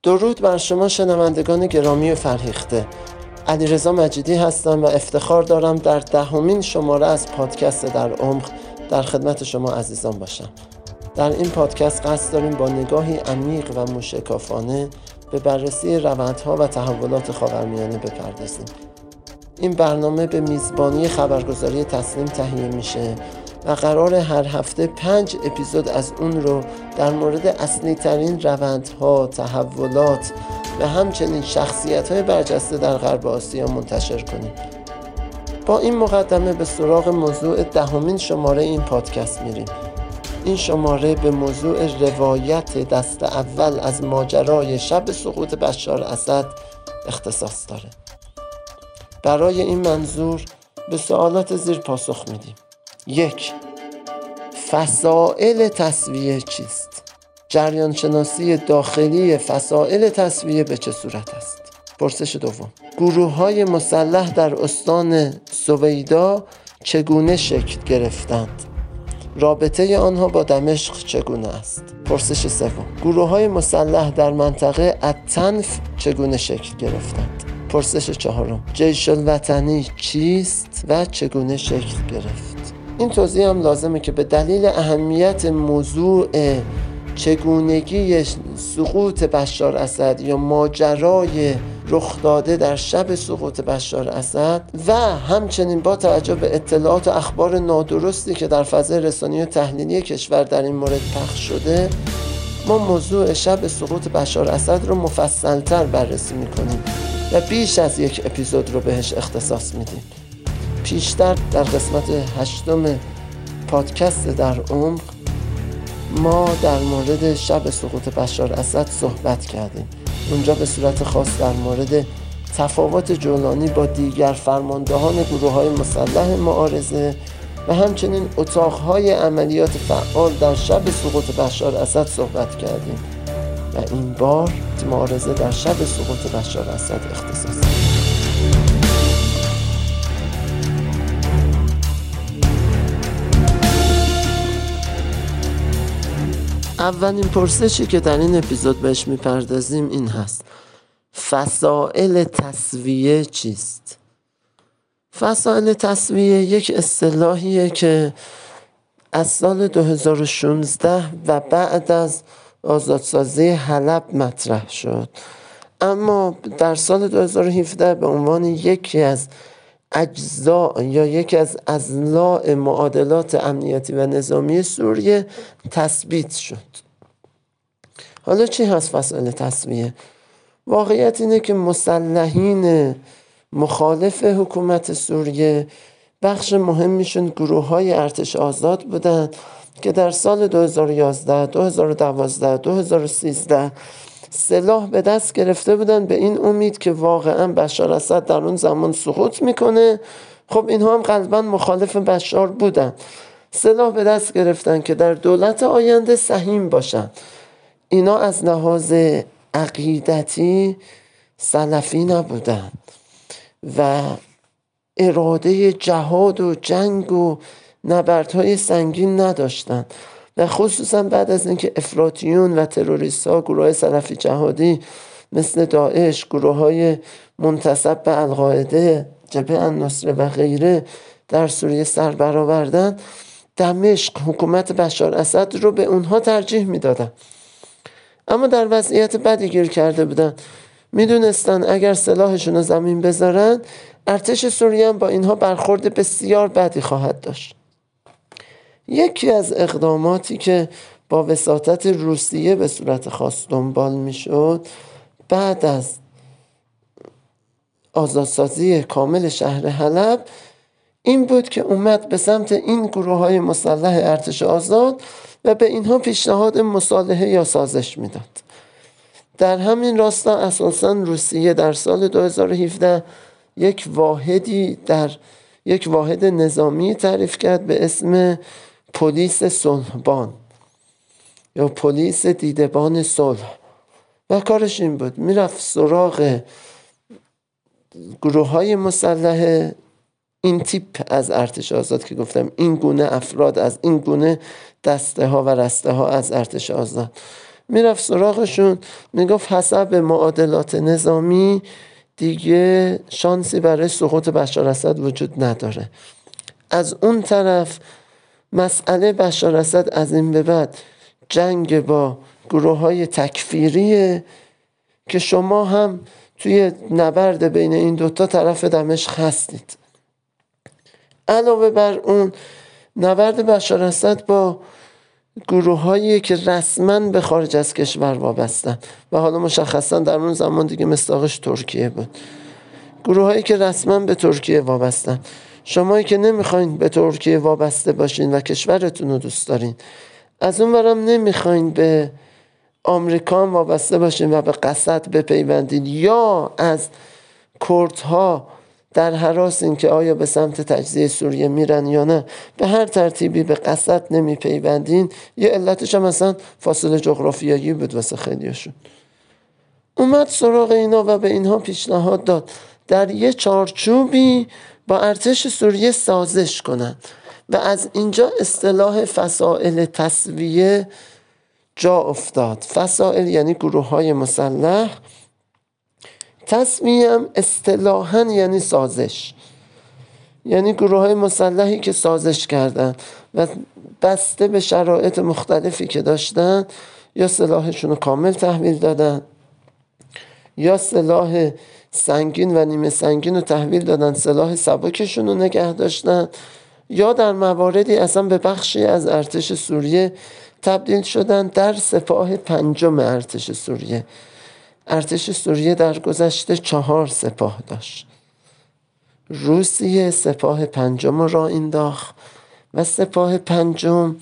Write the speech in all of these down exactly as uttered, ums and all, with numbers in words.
درود بر شما شنوندگان گرامی و فرهیخته. علیرضا مجیدی هستم و افتخار دارم در دهمین شماره از پادکست در عمق در خدمت شما عزیزان باشم. در این پادکست قصد داریم با نگاهی عمیق و موشکافانه به بررسی روندها و تحولات خاورمیانه بپردازیم. این برنامه به میزبانی خبرگزاری تسنیم تهیه میشه و قرار هر هفته پنج اپیزود از اون رو در مورد اصلی ترین روندها، تحولات و همچنین شخصیت‌های برجسته در غرب آسیا منتشر کنیم. با این مقدمه به سراغ موضوع دهمین شماره این پادکست میریم. این شماره به موضوع روایت دست اول از ماجرای شب سقوط بشار اسد اختصاص داره. برای این منظور به سوالات زیر پاسخ میدیم. یک، فسائل تسویه چیست؟ جریان شناسی داخلی فسائل تسویه به چه صورت است؟ پرسش دوم، گروه‌های مسلح در استان سویدا چگونه شکل گرفتند؟ رابطه آنها با دمشق چگونه است؟ پرسش سوم، گروه‌های مسلح در منطقه التنف چگونه شکل گرفتند؟ پرسش چهارم، جیش الوطنی چیست و چگونه شکل گرفت؟ این توضیح هم لازمه که به دلیل اهمیت موضوع چگونگی سقوط بشار اسد یا ماجرای رخ داده در شب سقوط بشار اسد و همچنین با توجه به اطلاعات و اخبار نادرستی که در فضای رسانه‌ای و تحلیلی کشور در این مورد پخش شده، ما موضوع شب سقوط بشار اسد رو مفصل‌تر بررسی می‌کنیم و بیش از یک اپیزود رو بهش اختصاص میدیم. پیشتر در قسمت هشتم پادکست در عمق ما در مورد شب سقوط بشار اسد صحبت کردیم. اونجا به صورت خاص در مورد تفاوت جولانی با دیگر فرماندهان گروه‌های مسلح معارضه و همچنین اتاق‌های عملیات فعال در شب سقوط بشار اسد صحبت کردیم و این بار معارضه در شب سقوط بشار اسد اختصاص داریم. اولین پرسشی که در این اپیزود بهش میپردازیم این هست: فسائل تسویه چیست؟ فسائل تسویه یک اصطلاحیه که از سال دو هزار و شانزده و بعد از آزادسازی حلب مطرح شد، اما در سال دو هزار و هفده به عنوان یکی از اجزا یا یکی از اضلاع معادلات امنیتی و نظامی سوریه تثبیت شد. حالا چی هست فسائل تسویه؟ واقعیت اینه که مسلحین مخالف حکومت سوریه بخش مهمیشون گروه‌های ارتش آزاد بودن که در سال دو هزار و یازده، دو هزار و دوازده، دو هزار و سیزده سلاح به دست گرفته بودن به این امید که واقعا بشار اسد در اون زمان سقوط میکنه. خب اینها هم قلباً مخالف بشار بودن، سلاح به دست گرفتن که در دولت آینده سهیم باشن. اینا از لحاظ عقیدتی سلفی نبودن و اراده جهاد و جنگ و نبردهای سنگین نداشتن و خصوصا بعد از اینکه افراطیون و تروریست ها، گروه سلفی جهادی مثل داعش، گروه های منتسب به القاعده، جبهه النصره و غیره در سوریه سر برآوردن، دمشق، حکومت بشار اسد رو به اونها ترجیح میدادن. اما در وضعیت بدی گیر کرده بودن، میدونستن اگر سلاحشون رو زمین بذارن ارتش سوریه با اینها برخورد بسیار بدی خواهد داشت. یکی از اقداماتی که با وساطت روسیه به صورت خاص دنبال میشد بعد از آزادسازی کامل شهر حلب این بود که اومد به سمت این گروه‌های مسلح ارتش آزاد و به اینها پیشنهاد مصالحه یا سازش میداد. در همین راستا اساساً روسیه در سال دو هزار و هفده یک واحدی در یک واحد نظامی تعریف کرد به اسم پلیس صلحبان یا پلیس دیدبان صلح و کارش این بود میرفت سراغ گروه های مسلح این تیپ از ارتش آزاد که گفتم این گونه افراد از این گونه دسته ها و رسته ها از ارتش آزاد میرفت سراغشون، میگفت حسب معادلات نظامی دیگه شانسی برای سقوط بشار اسد وجود نداره. از اون طرف مسئله بشار اسد از این به بعد جنگ با گروه های تکفیریه که شما هم توی نبرد بین این دوتا طرف دمشق هستید. علاوه بر اون نبرد بشار اسد با گروه هایی که رسما به خارج از کشور وابستن و حالا مشخصا در اون زمان دیگه مصداقش ترکیه بود، گروه هایی که رسما به ترکیه وابستن. شمایی که نمیخواین به ترکیه وابسته باشین و کشورتون رو دوست دارین، از اون برم نمیخواین به آمریکا وابسته باشین و به قسد بپیوندین، یا از کردها در هراس این که آیا به سمت تجزیه سوریه میرن یا نه، به هر ترتیبی به قسد نمیپیوندین. یه علتش هم مثلا فاصله جغرافیایی بود واسه خیلیشون. اومد سراغ اینا و به اینها پیشنهاد داد در یه چارچوبی با ارتش سوریه سازش کنن و از اینجا اصطلاح فصائل تسویه جا افتاد. فصائل یعنی گروه های مسلح، تسویه هم اصطلاحاً یعنی سازش، یعنی گروه های مسلحی که سازش کردن و بسته به شرایط مختلفی که داشتن یا سلاحشون رو کامل تحویل دادن یا سلاح سنگین و نیمه سنگین رو تحویل دادن، سلاح سبکشون رو نگه داشتن، یا در مواردی اصلا به بخشی از ارتش سوریه تبدیل شدن در سپاه پنجم ارتش سوریه. ارتش سوریه در گذشته چهار سپاه داشت. روسیه سپاه پنجم را انداخت و سپاه پنجم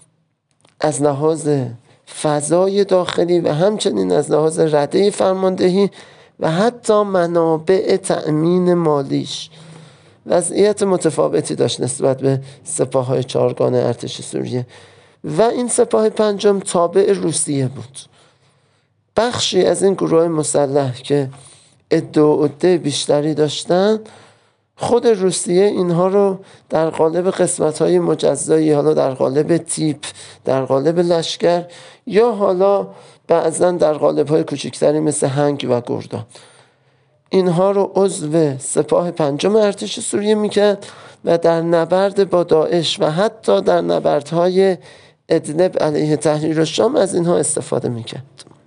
از لحاظ فضای داخلی و همچنین از لحاظ رده فرماندهی و حتی منابع تأمین مالیش وضعیت متفاوتی داشت نسبت به سپاه‌های چهارگانه ارتش سوریه و این سپاه پنجم تابع روسیه بود. بخشی از این گروه مسلح که عده و عده بیشتری داشتن، خود روسیه اینها رو در قالب قسمت‌های مجزایی، حالا در قالب تیپ، در قالب لشکر یا حالا بعضا در قالب‌های کوچکتری مثل هنگ و گردان، اینها رو عضو سپاه پنجم ارتش سوریه میکرد و در نبرد با داعش و حتی در نبردهای ادلب علیه تحریر الشام از اینها استفاده میکرد.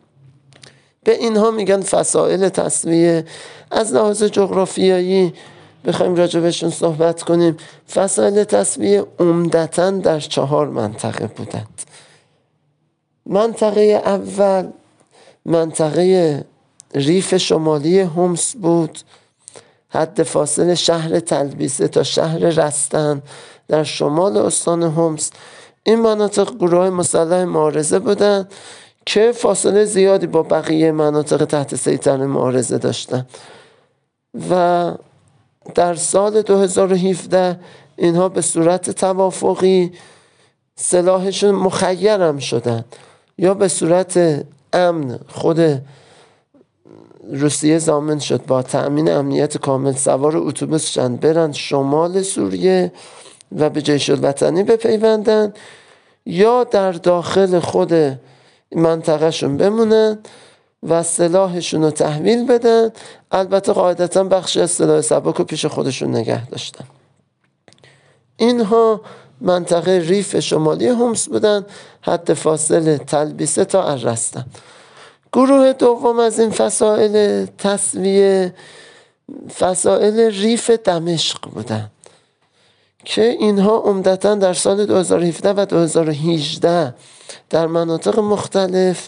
به اینها میگن فصائل تسویه. از لحاظ جغرافیایی بخوایم راجبشون صحبت کنیم، فصائل تسویه عمدتاً در چهار منطقه بودند. منطقه اول منطقه ریف شمالی حمص بود، حد فاصل شهر تلبیسه تا شهر رستن در شمال استان حمص. این مناطق گروه مسلح معارضه بودند که فاصله زیادی با بقیه مناطق تحت سیطره معارضه داشتند و در سال دو هزار و هفده اینها به صورت توافقی سلاحشون مخیرم شدن، یا به صورت امن خود روسیه ضامن شد با تأمین امنیت کامل سوار اتوبوس شدن برن شمال سوریه و به جیش الوطنی بپیوندن، یا در داخل خود منطقه شون بمونن و سلاحشون رو تحویل بدن. البته قاعدتا بخشی از سلاح سبک رو پیش خودشون نگه داشتن. اینها منطقه ریف شمالی حمص بودن، حد فاصل تلبیسه تا الرستن. گروه دوم از این فصائل تسویه فصائل ریف دمشق بودن که اینها عمدتاً در سال دو هزار و هفده و دو هزار و هجده در مناطق مختلف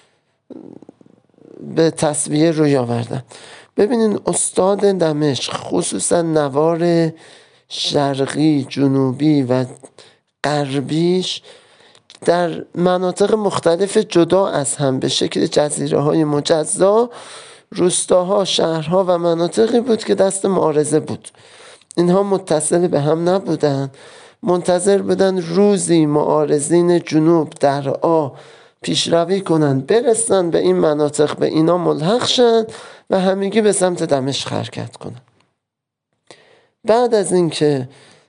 به تسویه روی آوردن. ببینین استاد دمشق خصوصا نوار شرقی، جنوبی و غربیش در مناطق مختلف جدا از هم به شکل جزیره های مجزا، روستاها، شهرها و مناطقی بود که دست معارضه بود. اینها متصل به هم نبودن، منتظر بودن روزی معارضین جنوب در آ پیشروی کنن، برسن به این مناطق، به اینا ملحق شن و همگی به سمت دمشق حرکت کنن. بعد از اینکه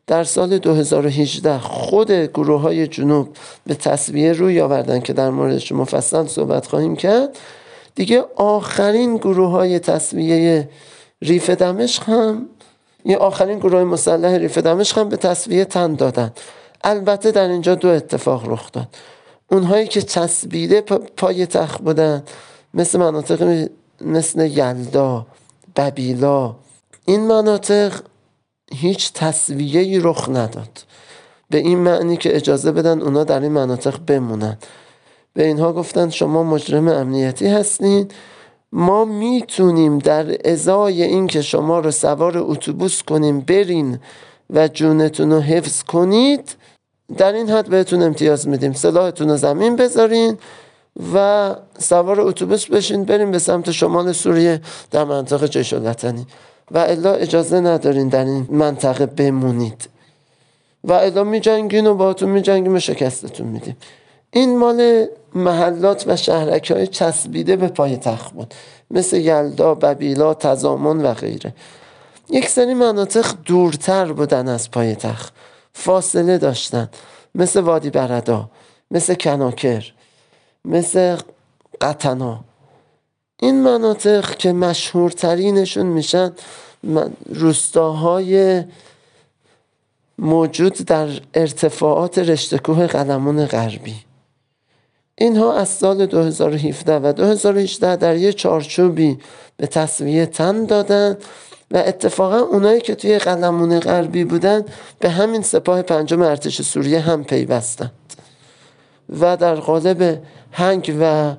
در سال دو هزار و هجده خود گروه های جنوب به تسویه روی آوردن که در موردش مفصل صحبت خواهیم کرد. دیگه آخرین گروه های تسویه ریف دمشق هم یه آخرین گروه مسلح ریف دمشق هم به تسویه تن دادن. البته در اینجا دو اتفاق رخ داد. اونهایی که چسبیده پای تخت بودن مثل مناطق مثل یلدا، ببیلا، این مناطق هیچ تسویه‌ای رخ نداد، به این معنی که اجازه بدن اونا در این مناطق بمونن. به اینها گفتن شما مجرم امنیتی هستین، ما میتونیم در ازای این که شما رو سوار اتوبوس کنیم برین و جونتون رو حفظ کنید، در این حد بهتون امتیاز میدیم، سلاحتون رو زمین بذارین و سوار اتوبوس بشین بریم به سمت شمال سوریه در منطقه جیش الوطنی و الا اجازه ندارین در این منطقه بمونید و الا می جنگین و باهاتون می جنگیم و شکستتون میدیم. این مال محلات و شهرک های چسبیده به پای تخت بود، مثل یلدا، ببیلا، تزامن و غیره. یک سری مناطق دورتر بودن از پای تخت، فاصله داشتن، مثل وادی بردا، مثل کناکر، مثل قطنا. این مناطق که مشهورترینشون میشن روستاهای موجود در ارتفاعات رشته کوه قلمون غربی. اینها از سال دو هزار و هفده و دو هزار و هجده در یه چارچوبی به تسویه تن دادن و اتفاقا اونایی که توی قلمون غربی بودن به همین سپاه پنجم ارتش سوریه هم پیوستند و در قالب هنگ و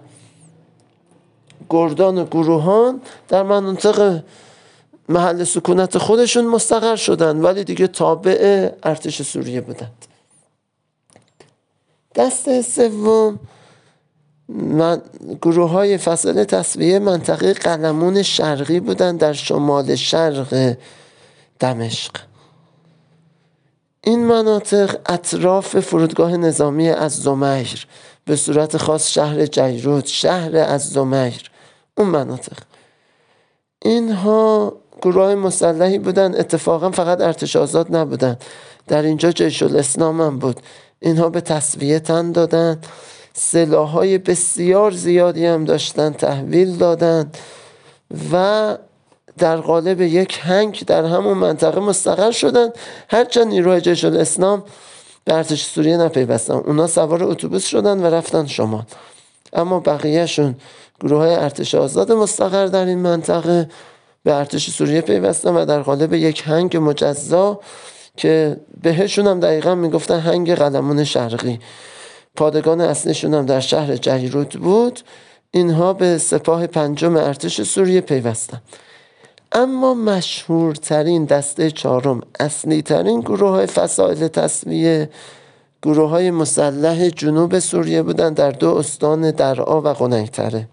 گردان و گروهان در مناطق محل سکونت خودشون مستقر شدن، ولی دیگه تابع ارتش سوریه بودند. دسته سوم من گروه های فصل تسویه منطقه قلمون شرقی بودند در شمال شرق دمشق. این مناطق اطراف فرودگاه نظامی الزمیر، به صورت خاص شهر جیرود، شهر الزمیر، اون مناطق. اینها گروه مسلحی بودن، اتفاقا فقط ارتش آزاد نبودن، در اینجا جیش الاسلام هم بود. اینها به تسویه تن دادن، سلاح‌های بسیار زیادی هم داشتن، تحویل دادن و در قالب یک هنگ در همون منطقه مستقر شدن. هرچند نیروهای جیش الاسلام به ارتش سوریه نپیوستن، اونا سوار اتوبوس شدن و رفتن شمال، اما بقیهشون گروه های ارتش آزاد مستقر در این منطقه به ارتش سوریه پیوستن و در قالب یک هنگ مجزا که بهشون هم دقیقا میگفتن هنگ قلمون شرقی، پادگان اصلیشون هم در شهر جیرود بود، اینها به سپاه پنجم ارتش سوریه پیوستن. اما مشهورترین دسته چهارم، اصلی ترین گروه های فصائل تسویه، گروه های مسلح جنوب سوریه بودن در دو استان درعا و قنیطره.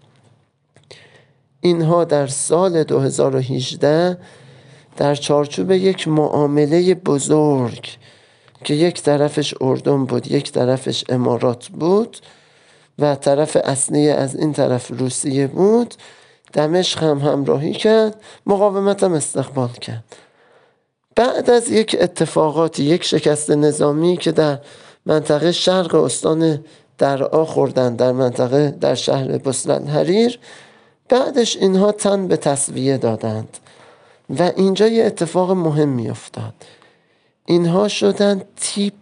اینها در سال دو هزار و هجده در چارچوب یک معامله بزرگ که یک طرفش اردن بود، یک طرفش امارات بود و طرف اصلی از این طرف روسیه بود، دمشق هم همراهی کرد، مقاومت هم استقبال کرد. بعد از یک اتفاقاتی، یک شکست نظامی که در منطقه شرق استان درعا خوردن، در منطقه در شهر بصرالحریر، بعدش اینها تن به تسویه دادند و اینجا یه اتفاق مهم می افتاد. اینها شدن تیپ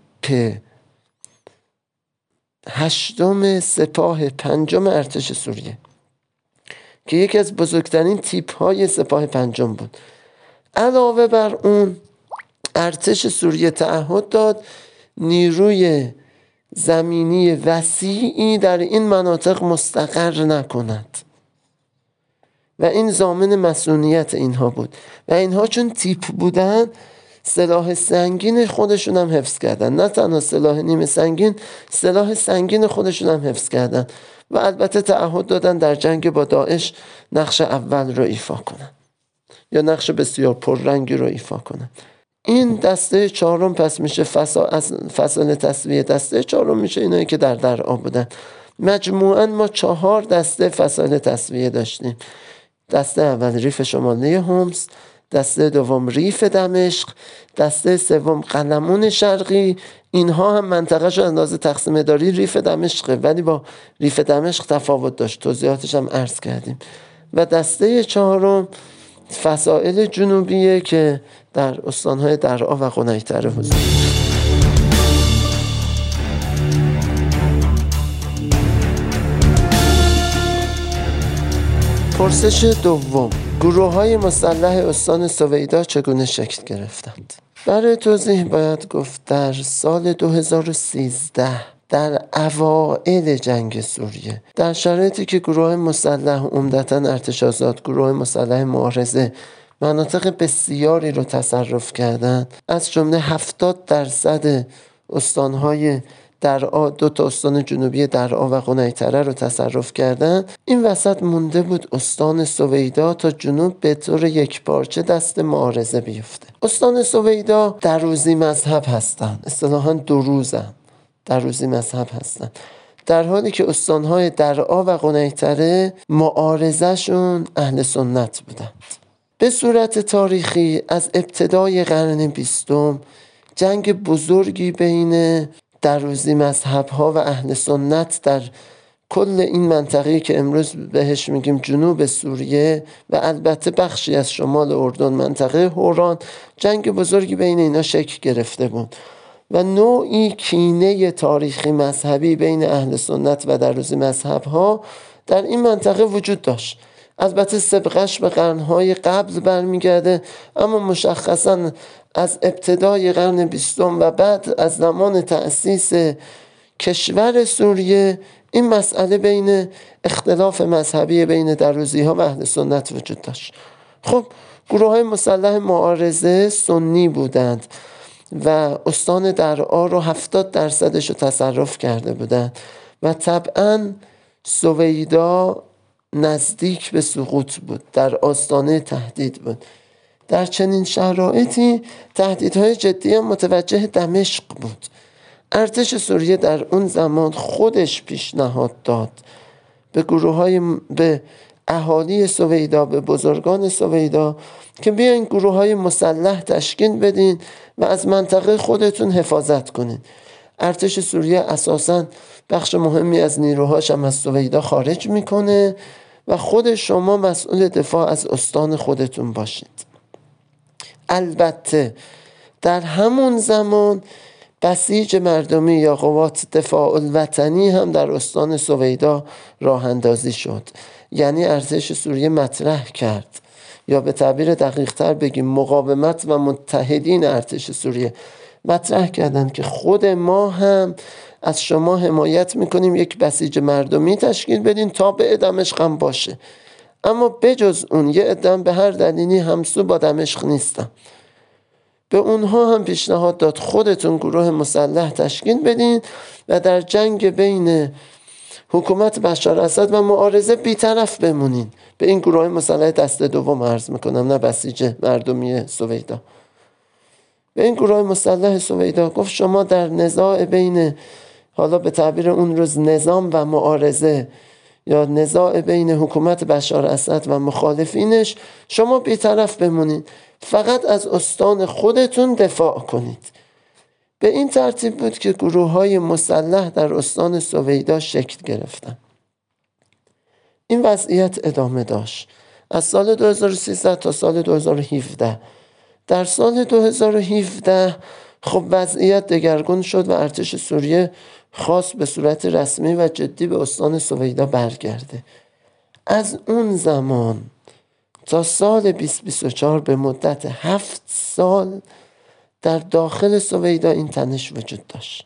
هشتم سپاه پنجم ارتش سوریه که یکی از بزرگترین تیپ های سپاه پنجم بود. علاوه بر اون ارتش سوریه تعهد داد نیروی زمینی وسیعی در این مناطق مستقر نکند و این ضامن مسئولیت اینها بود و اینها چون تیپ بودن سلاح سنگین خودشون هم حفظ کردن، نه تنها سلاح نیمه سنگین، سلاح سنگین خودشون هم حفظ کردن و البته تعهد دادن در جنگ با داعش نقش اول رو ایفا کنن یا نقش بسیار پررنگی رو ایفا کنن. این دسته چهارم پس میشه فصل از فصل تسویه. دسته چهارم میشه اینایی که در درعا بودن. مجموعاً ما چهار دسته فصل تسویه داشتیم. دسته اول ریف شمالی حمص، دسته دوم ریف دمشق، دسته سوم قلمون شرقی. اینها هم منطقه شو اندازه تقسیم اداری ریف دمشقه، ولی با ریف دمشق تفاوت داشت، توضیحاتش هم عرض کردیم. و دسته چهارم فسائل جنوبیه که در استانهای درعا و قنیطره حضور داشت. پرسش دوم: گروه های مسلح استان سویدا چگونه شکل گرفتند؟ برای توضیح باید گفت در سال دو هزار و سیزده در اوائل جنگ سوریه، در شرایطی که گروه مسلح عمدتاً ارتش آزاد، گروه مسلح معارضه مناطق بسیاری رو تصرف کردند، از جمله هفتاد درصد استانهای درعا، دو تا استان جنوبی درعا و قنیطره رو تصرف کردن. این وسط مونده بود استان سویدا تا جنوب به طور یک پارچه دست معارضه بیفته. استان سویدا دروزی مذهب هستن، اصطلاحاً دروزن، دروزی مذهب هستن، در حالی که استانهای درعا و قنیطره معارضه‌شون اهل سنت بودند. به صورت تاریخی از ابتدای قرن بیستم جنگ بزرگی بین دروزی مذهب ها و اهل سنت در کل این منطقه‌ای که امروز بهش میگیم جنوب سوریه و البته بخشی از شمال اردن، منطقه هوران، جنگ بزرگی بین اینا شکل گرفته بود و نوعی کینه تاریخی مذهبی بین اهل سنت و دروزی مذهب ها در این منطقه وجود داشت. البته سابقش به قرنهای قبل برمیگرده، اما مشخصاً از ابتدای قرن بیستم و بعد از زمان تأسیس کشور سوریه این مسئله بین اختلاف مذهبی بین دروزی ها و اهل سنت وجود داشت. خب گروه های مسلح معارضه سنی بودند و استان درعا رو هفتاد درصدش رو تصرف کرده بودند و طبعاً سویدا نزدیک به سقوط بود، در آستانه تهدید بود. در چنین شرایطی تهدیدهای جدی هم متوجه دمشق بود. ارتش سوریه در اون زمان خودش پیشنهاد داد به گروه های به اهالی سویدا، به بزرگان سویدا که بیاین گروه های مسلح تشکیل بدین و از منطقه خودتون حفاظت کنین. ارتش سوریه اساساً بخش مهمی از نیروهاش هم از سویدا خارج میکنه و خود شما مسئول دفاع از استان خودتون باشید. البته در همون زمان بسیج مردمی یا قوات دفاع الوطنی هم در استان سویدا راه اندازی شد. یعنی ارتش سوریه مطرح کرد، یا به تعبیر دقیق تر بگیم مقاومت و متحدین ارتش سوریه مطرح کردند که خود ما هم از شما حمایت میکنیم، یک بسیج مردمی تشکیل بدین تا به دمشق هم باشه. اما بجز اون یه عده‌ام به هر دلیلی همسو با دمشق نیستن. به اونها هم پیشنهاد داد خودتون گروه مسلح تشکیل بدین و در جنگ بین حکومت بشار اسد و معارضه بی‌طرف بمونین. به این گروه مسلح دسته دوم عرض میکنم، نه بسیج مردمی سویدا. به این گروه مسلح سویدا گفت شما در نزاع بین، حالا به تعبیر اون روز، نظام و معارضه یا نزاع بین حکومت بشار اسد و مخالفینش، شما بی‌طرف بمونید، فقط از استان خودتون دفاع کنید. به این ترتیب بود که گروه های مسلح در استان سویدا شکل گرفتن. این وضعیت ادامه داشت از سال دو هزار و سیزده تا سال دو هزار و هفده. در سال دو هزار و هفده خب وضعیت دگرگون شد و ارتش سوریه خواست به صورت رسمی و جدی به استان سویدا برگرده. از اون زمان تا سال بیست بیست و چهار به مدت هفت سال در داخل سویدا این تنش وجود داشت.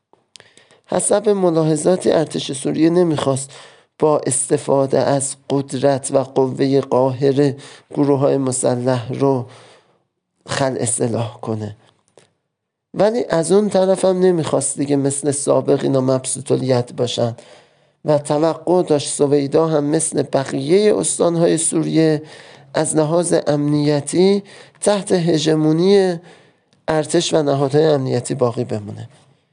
حسب ملاحظاتی ارتش سوریه نمیخواست با استفاده از قدرت و قوه قاهره گروه های مسلح رو خلع اصلاح کنه، ولی از اون طرف هم نمیخواست دیگه مثل سابق اینا مبسوط الید باشن و توقع داشت سویدا هم مثل بقیه استانهای سوریه از لحاظ امنیتی تحت هژمونی ارتش و نهادهای امنیتی باقی بمونه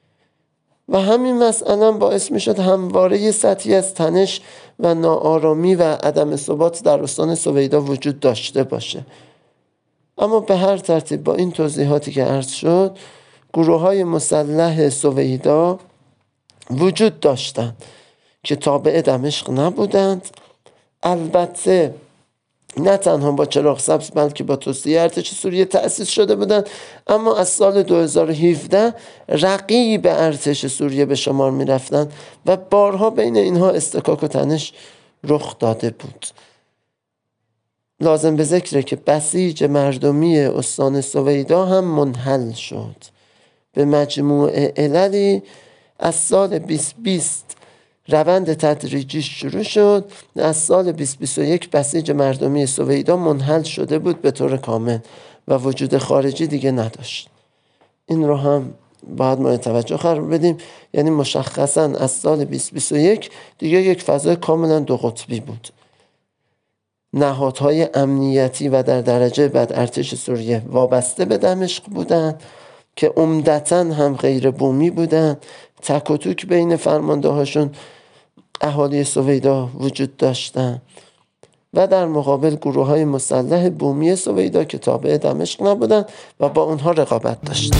و همین مسئله باعث میشد همواره سطحی از تنش و ناآرامی و عدم ثبات در استان سویدا وجود داشته باشه. اما به هر ترتیب با این توضیحاتی که عرض شد، گروه های مسلح سویدا وجود داشتند که تابع دمشق نبودند. البته نه تنها با چراغ سبز بلکه با توصیه ارتش سوریه تأسیس شده بودند، اما از سال دو هزار و هفده رقیب ارتش سوریه به شمار می رفتند و بارها بین اینها استکاک و تنش رخ داده بود. لازم به ذکره که بسیج مردمی استان سویدا هم منحل شد. به مجموع عللی از سال بیست بیست روند تدریجی شروع شد. از سال بیست بیست و یک بسیج مردمی سویدا منحل شده بود به طور کامل و وجود خارجی دیگه نداشت. این رو هم باید ما توجه قرار بدیم. یعنی مشخصا از سال بیست بیست و یک دیگه یک فضای کاملا دو قطبی بود. نهادهای امنیتی و در درجه بعد ارتش سوریه وابسته به دمشق بودند که عمدتاً هم غیر بومی بودند. تک و توک بین فرمانده هاشون اهالی سویدا وجود داشتند و در مقابل گروه های مسلح بومی سویدا که تابع دمشق نبودند و با اونها رقابت داشتند.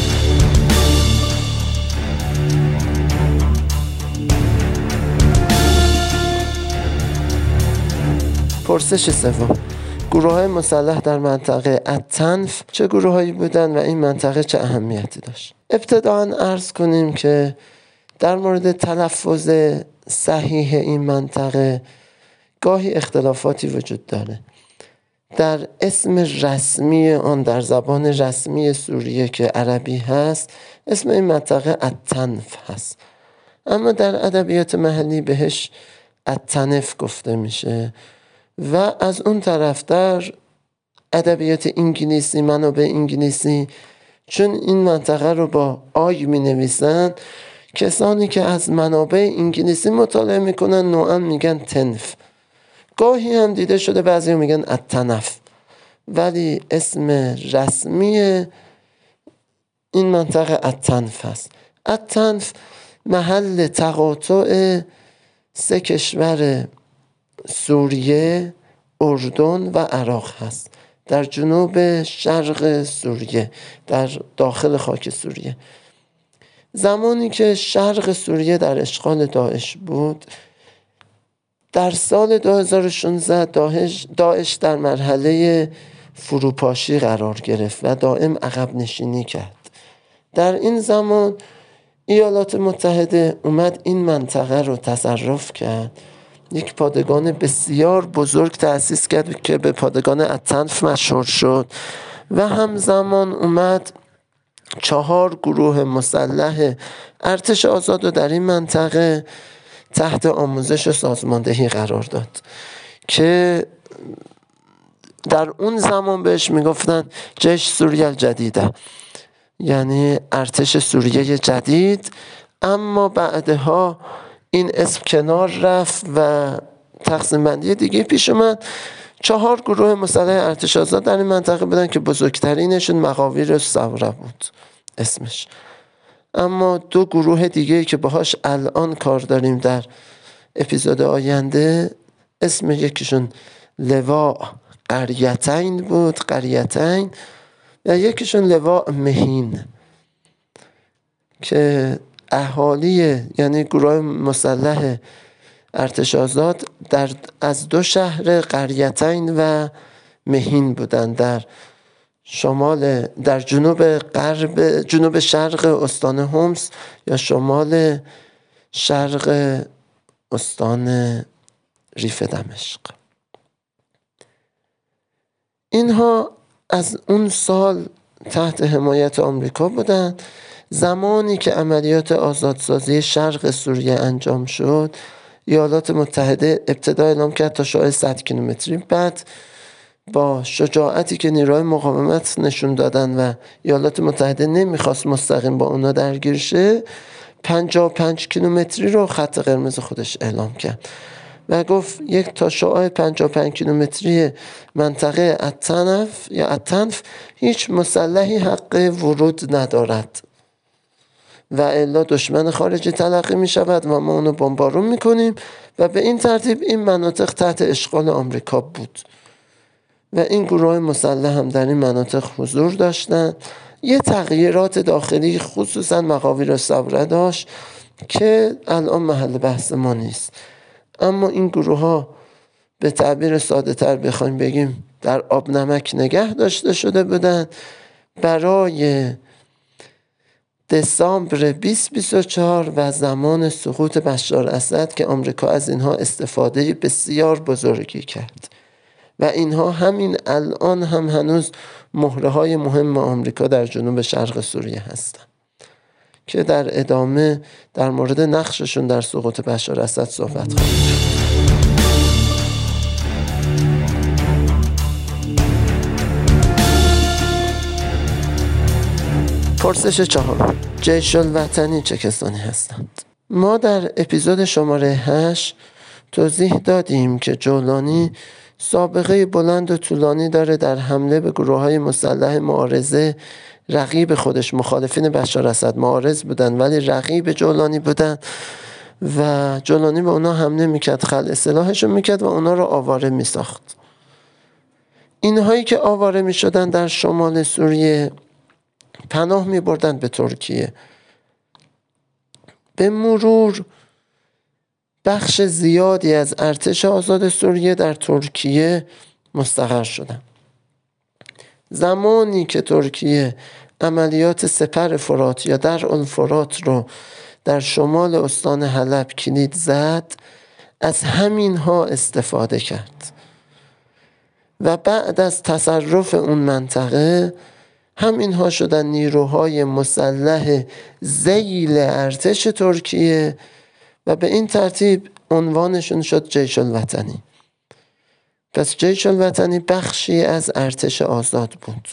پرسش سوم: گروه های مسلح در منطقه التنف چه گروه هایی بودند و این منطقه چه اهمیتی داشت؟ ابتداً عرض کنیم که در مورد تلفظ صحیح این منطقه گاهی اختلافاتی وجود داره. در اسم رسمی آن در زبان رسمی سوریه که عربی هست، اسم این منطقه التنف هست، اما در ادبیات محلی بهش التنف گفته میشه و از اون طرف در ادبیات انگلیسی، منابع انگلیسی، چون این منطقه رو با آی می نویسن، کسانی که از منابع انگلیسی مطالعه میکنن نوعا میگن تنف. گاهی هم دیده شده بعضی میگن التنف، ولی اسم رسمی این منطقه التنف هست. التنف محل تقاطع سه کشور سوریه، اردن و عراق هست، در جنوب شرق سوریه، در داخل خاک سوریه. زمانی که شرق سوریه در اشغال داعش بود، در سال دو هزار و شانزده داعش, داعش در مرحله فروپاشی قرار گرفت و دائم عقب نشینی کرد. در این زمان ایالات متحده اومد این منطقه رو تصرف کرد، یک پادگان بسیار بزرگ تأسیس کرد که به پادگان التنف مشهور شد و همزمان اومد چهار گروه مسلح ارتش آزاد رو در این منطقه تحت آموزش و سازماندهی قرار داد که در اون زمان بهش میگفتن جیش سوریه الجدیده، یعنی ارتش سوریه جدید. اما بعدها این اسم کنار رفت و تقسیم بندی دیگه پیش اومد. چهار گروه مسلح ارتش آزاد در این منطقه بودن که بزرگترینشون مقاویر ثوره بود اسمش. اما دو گروه دیگه که باهاش الان کار داریم در اپیزود آینده، اسم یکیشون لواء قریتین بود، قریتین، و یکیشون لواء مهین که اهالی، یعنی گروه مسلح ارتش آزاد در از دو شهر قریتین و مهین بودن در شمال، در جنوب غرب، جنوب شرق استان حمص یا شمال شرق استان ریف دمشق. اینها از اون سال تحت حمایت آمریکا بودند. زمانی که عملیات آزادسازی شرق سوریه انجام شد، ایالات متحده ابتدا اعلام کرد تا شعاع صد کیلومتری، بعد با شجاعتی که نیروهای مقاومت نشون دادن و ایالات متحده نمیخواست مستقیم با اونا درگیر شه، پنجاه و پنج کیلومتری رو خط قرمز خودش اعلام کرد و گفت یک تا شعاع پنجاه و پنج کیلومتری منطقه التنف یا التنف هیچ مسلحی حق ورود ندارد و الا دشمن خارجی تلقی می شود و ما اونو بمبارون می کنیم و به این ترتیب این مناطق تحت اشغال آمریکا بود و این گروه مسلح هم در این مناطق حضور داشتن. یه تغییرات داخلی خصوصا مقاویر صبره داشت که الان محل بحث ما نیست، اما این گروه ها به تعبیر ساده تر بخوایم بگیم در آب نمک نگه داشته شده بودن. برای دسامبر بیست بیست و چهار و زمان سقوط بشار اسد که آمریکا از اینها استفاده بسیار بزرگی کرد و اینها همین الان هم هنوز مهره های مهم آمریکا در جنوب شرق سوریه هستند که در ادامه در مورد نقششون در سقوط بشار اسد صحبت خواهیم کرد. پرسش چهارم، جیش الوطنی چه کسانی هستند؟ ما در اپیزود شماره هشت توضیح دادیم که جولانی سابقه بلند و طولانی داره در حمله به گروه‌های مسلح معارضه. رقیب خودش، مخالفین بشار اسد معارض بودن ولی رقیب جولانی بودن و جولانی به اونا حمله میکرد، خلع سلاحشون میکرد و اونا رو آواره میساخت. اینهایی که آواره میشدن در شمال سوریه پناه می بردن به ترکیه. به مرور بخش زیادی از ارتش آزاد سوریه در ترکیه مستقر شدن. زمانی که ترکیه عملیات سپر فرات یا در الفرات رو در شمال استان حلب کلید زد، از همین ها استفاده کرد و بعد از تصرف اون منطقه همین ها شدن نیروهای مسلح ذیل ارتش ترکیه و به این ترتیب عنوانشون شد جیش الوطنی. پس جیش الوطنی بخشی از ارتش آزاد بود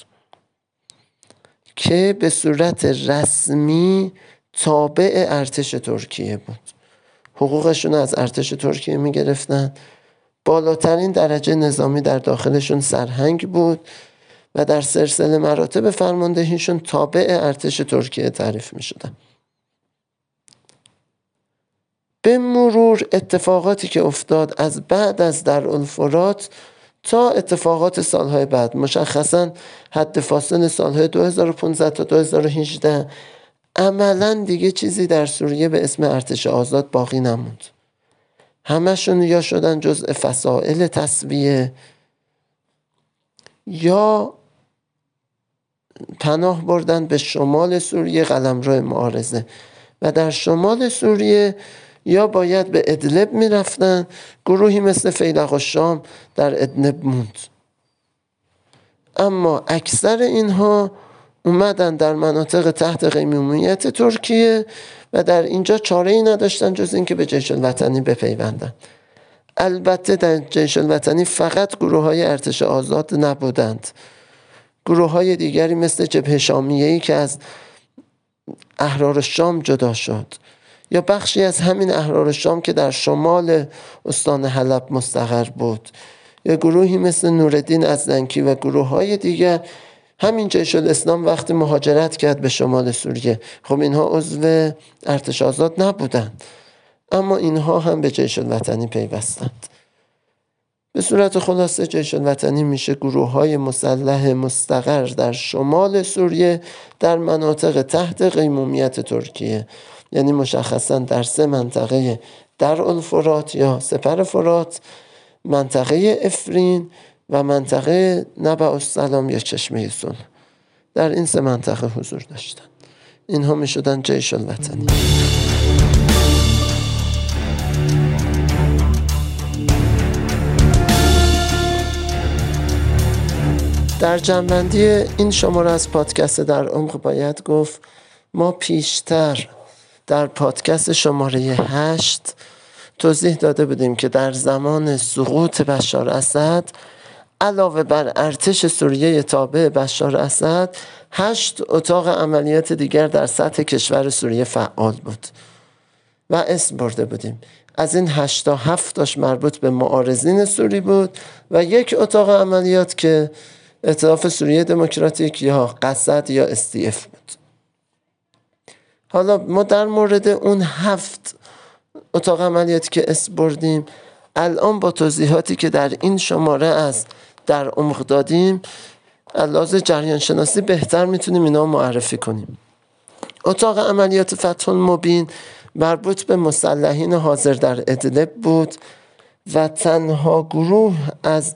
که به صورت رسمی تابع ارتش ترکیه بود. حقوقشون از ارتش ترکیه می گرفتن. بالاترین درجه نظامی در داخلشون سرهنگ بود و در سلسله مراتب فرماندهیشون تابع ارتش ترکیه تعریف می شدن. به مرور اتفاقاتی که افتاد از بعد از در الفرات تا اتفاقات سالهای بعد، مشخصا حد فاصل سالهای دو هزار و پانزده تا دو هزار و هجده، عملا دیگه چیزی در سوریه به اسم ارتش آزاد باقی نموند. همشون یا شدن جزء فصائل تسویه یا پناه بردن به شمال سوریه قلمرو معارضه و در شمال سوریه یا باید به ادلب می رفتن. گروهی مثل فیلق الشام در ادلب موند، اما اکثر اینها اومدن در مناطق تحت قیمومیت ترکیه و در اینجا چاره ای نداشتن جز اینکه به جیش الوطنی بپیوندن. البته در جیش الوطنی فقط گروه های ارتش آزاد نبودند، گروه های دیگری مثل جبهه شامیه‌ای که از احرار شام جدا شد یا بخشی از همین احرار شام که در شمال استان حلب مستقر بود یا گروهی مثل نورالدین ازدنکی و گروه های دیگر. همین جیش الاسلام وقتی مهاجرت کرد به شمال سوریه، خب اینها عضو ارتش آزاد نبودند، اما اینها هم به جیش الوطنی پیوستند. به صورت خلاصه جیش الوطنی میشه گروه های مسلح مستقر در شمال سوریه در مناطق تحت قیمومیت ترکیه، یعنی مشخصا در سه منطقه: در الفرات یا سپر فرات، منطقه افرین و منطقه نبع السلام یا چشمه صلح. در این سه منطقه حضور داشتن. اینها می شدن جیش الوطنی. در جنبندی این شماره از پادکست در عمق باید گفت ما پیشتر در پادکست شماره هشت توضیح داده بودیم که در زمان سقوط بشار اسد علاوه بر ارتش سوریه تابع بشار اسد، هشت اتاق عملیات دیگر در سطح کشور سوریه فعال بود و اسم برده بودیم. از این هشت تا هفت تاش مربوط به معارضین سوری بود و یک اتاق عملیات که ائتلاف سوریه دموکراتیک یا قسد یا اس دی اف بود. حالا ما در مورد اون هفت اتاق عملیاتی که اسم بردیم الان با توضیحاتی که در این شماره از در عمق دادیم از لحاظ جریان شناسی بهتر میتونیم اینا معرفی کنیم. اتاق عملیات فتح المبین مربوط به مسلحین حاضر در ادلب بود و تنها گروه از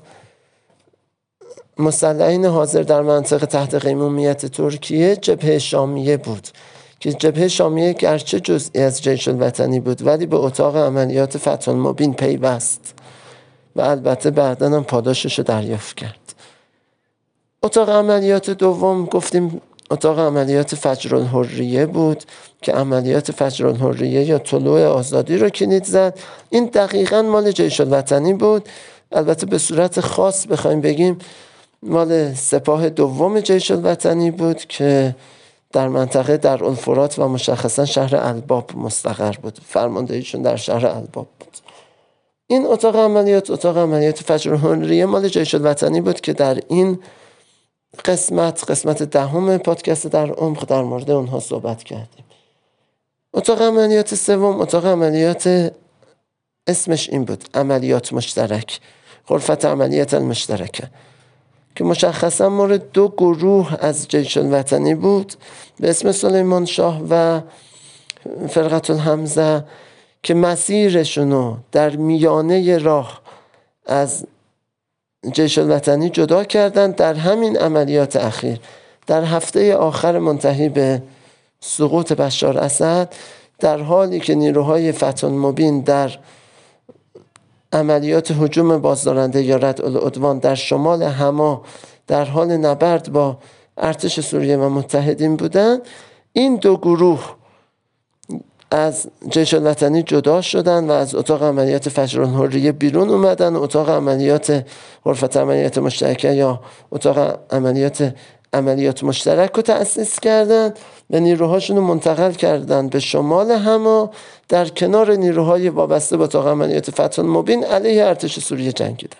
مسلحین حاضر در منطقه تحت قیمومیت ترکیه جبهه شامیه بود که جبهه شامیه گرچه جزئی از جیش الوطنی بود ولی به اتاق عملیات فتح المبین پیوست و البته بعداً هم پاداشش رو دریافت کرد. اتاق عملیات دوم گفتیم اتاق عملیات فجر الحریه بود که عملیات فجر الحریه یا طلوع آزادی رو کلید زد. این دقیقاً مال جیش الوطنی بود، البته به صورت خاص بخوایم بگیم مال سپاه دوم جیش الوطنی بود که در منطقه در الفرات و مشخصا شهر الباب مستقر بود، فرماندهیشون در شهر الباب بود. این اتاق عملیات اتاق عملیات فجر الحریه مال جیش الوطنی بود که در این قسمت قسمت دهم پادکست در عمق در مورد اونها صحبت کردیم. اتاق عملیات سوم اتاق عملیات اسمش این بود، عملیات مشترک، غرفت عملیات المشترکه، که مشخصا مورد دو گروه از جیش الوطنی بود به اسم سلیمان شاه و فرقة الحمزه که مسیرشونو در میانه راه از جیش الوطنی جدا کردند. در همین عملیات اخیر در هفته آخر منتهی به سقوط بشار اسد، در حالی که نیروهای فتح المبین در عملیات هجوم بازدارنده یا ردع العدوان در شمال حما در حال نبرد با ارتش سوریه و متحدین بودند، این دو گروه از جیش الوطنی جدا شدن و از اتاق عملیات فجر الحریه بیرون اومدن. اتاق عملیات غرفت عملیات مشترکه یا اتاق عملیات عملیات مشترک رو تأسیس کردن و نیروهاشون رو منتقل کردن به شمال حما، در کنار نیروهای وابسته به اتاق عملیات فتح المبین علیه ارتش سوریه جنگیدن.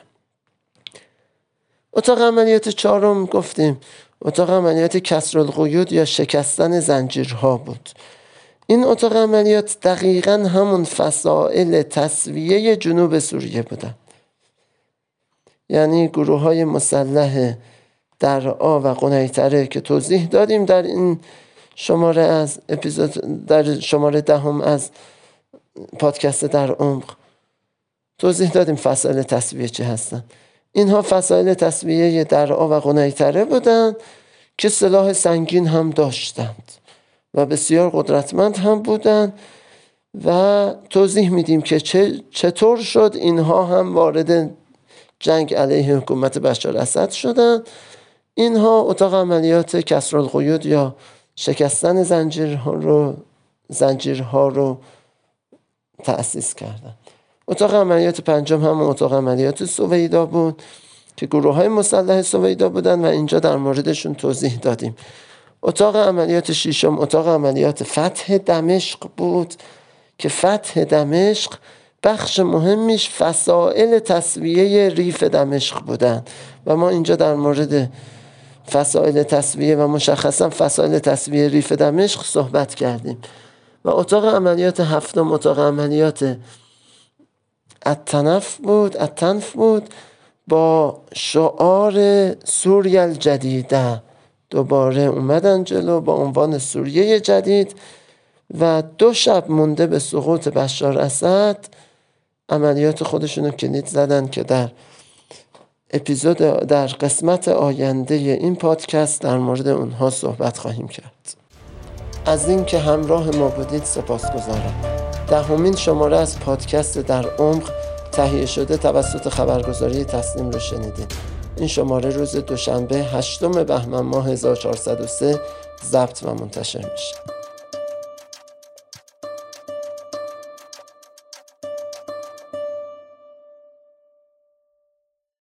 اتاق عملیات چهارم گفتیم اتاق عملیات کسر القیود یا شکستن زنجیرها بود. این اتاق عملیات دقیقاً همون فصائل تسویه جنوب سوریه بودن، یعنی گروه های مسلح درعا و قنیطره که توضیح دادیم در این شماره از اپیزود در شماره دهم از پادکست در عمق توضیح دادیم فصائل تسویه چه هستن. اینها فصائل تسویه درعا و قنیطره بودند که سلاح سنگین هم داشتند و بسیار قدرتمند هم بودند و توضیح میدیم که چه چطور شد اینها هم وارد جنگ علیه حکومت بشار اسد شدند. اینها اتاق عملیات کسر القیود یا شکستن زنجیرها رو زنجیرها رو تأسیس کردند. اتاق عملیات پنجم هم اتاق عملیات سویدا بود که گروه های مسلح سویدا بودن و اینجا در موردشون توضیح دادیم. اتاق عملیات ششم اتاق عملیات فتح دمشق بود که فتح دمشق بخش مهمیش فصائل تسویه ریف دمشق بودن و ما اینجا در مورد فصائل تسویه و مشخصا فصائل تسویه ریف دمشق صحبت کردیم. و اتاق عملیات هفتم اتاق عملیات التنف بود التنف بود با شعار سوریه الجدیده، دوباره اومدن جلو با عنوان سوریه جدید و دو شب مونده به سقوط بشار اسد عملیات خودشونو کلید زدن که در اپیزود در قسمت آینده این پادکست در مورد اونها صحبت خواهیم کرد. از این که همراه ما بودید سپاسگزارم. دهمین شماره از پادکست در عمق تهیه شده توسط خبرگزاری تسنیم رو شنیدید. این شماره روز دوشنبه هشتم بهمن ماه هزار و چهارصد و سه ضبط و منتشر میشه.